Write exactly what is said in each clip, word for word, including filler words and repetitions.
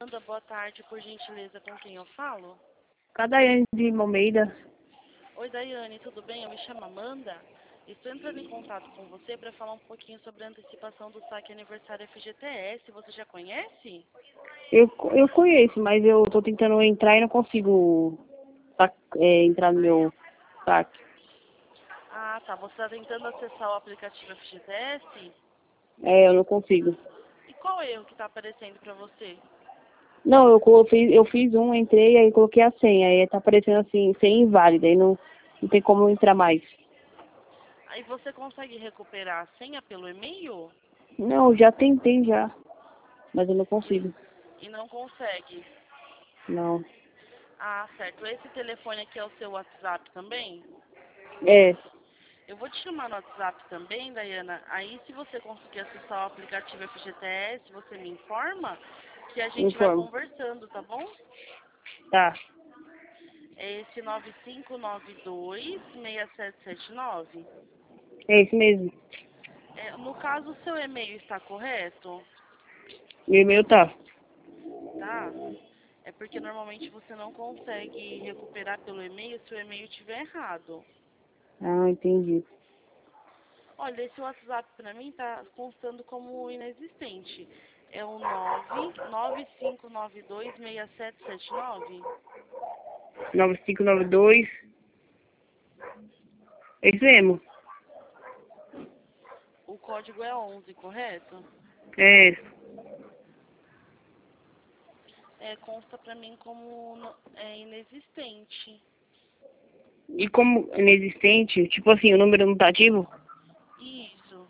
Amanda, boa tarde, por gentileza, com quem eu falo? Com a Daiane de Almeida. Oi, Daiane, tudo bem? Eu me chamo Amanda. Estou entrando em contato com você para falar um pouquinho sobre a antecipação do saque aniversário F G T S. Você já conhece? Eu, eu conheço, mas eu tô tentando entrar e não consigo sac- é, entrar no meu saque. Ah, tá. Você está tentando acessar o aplicativo F G T S? É, eu não consigo. E qual erro que está aparecendo para você? Não, eu, co- eu, fiz, eu fiz um, entrei, aí coloquei a senha. Aí tá aparecendo assim, senha inválida. Aí não, não tem como entrar mais. Aí você consegue recuperar a senha pelo e-mail? Não, já tentei já. Mas eu não consigo. E não consegue. Não. Ah, certo. Esse telefone aqui é o seu WhatsApp também? É, Eu vou te chamar no WhatsApp também, Dayana. Aí, se você conseguir acessar o aplicativo F G T S, você me informa que a gente vai informo. conversando, tá bom? Tá. É esse nove cinco nove dois, seis sete sete nove. É isso mesmo. É, no caso, o seu e-mail está correto? Meu e-mail tá. Tá? É porque normalmente você não consegue recuperar pelo e-mail se o e-mail estiver errado. Ah, entendi. Olha, esse WhatsApp pra mim tá constando como inexistente. É o nove nove cinco nove dois, seis sete sete nove. nove cinco nove dois. É isso mesmo. O código é onze, correto? É. É, consta pra mim como no- é inexistente. E como inexistente, tipo assim, o número não tá ativo? Isso.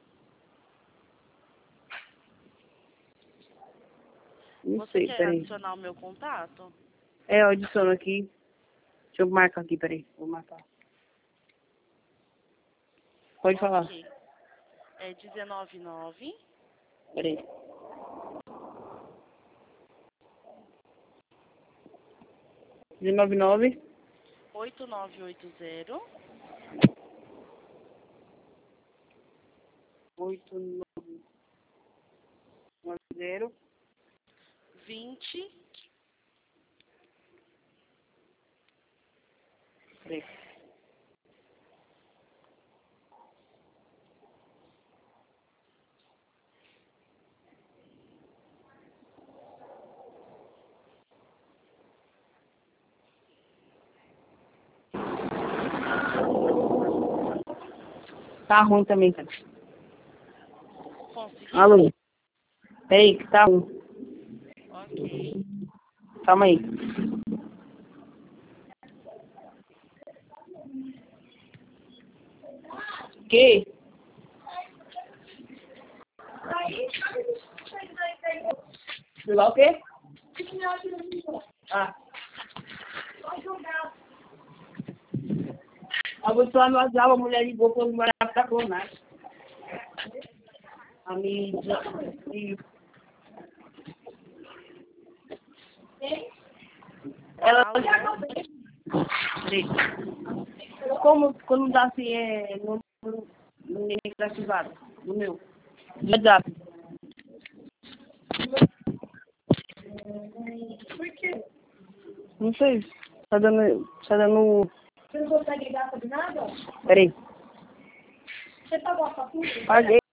Não Você sei, quer peraí. adicionar o meu contato? É, eu adiciono aqui. Deixa eu marcar aqui, peraí. Vou marcar. Pode falar. Ok. É dezenove nove, Peraí. dezenove nove, oito nove oito zero, oito nove zero. vinte. Peraí. Tá ruim também, cara. Conseguiu? Alô? Peraí, que tá ruim. Ok. Calma aí. Que? Jogar o quê? Ah. Eu vou falar no WhatsApp, a mulher ligou pra eu morar pra clonar. A minha... Ela... Alô? Como quando dá assim, é... No, no, no ninguém tá ativado. No meu. No WhatsApp. Por quê? Não sei. Tá dando... Tá dando... Você não consegue ligar sobre nada? Peraí. Você pagou a fatura? Paguei.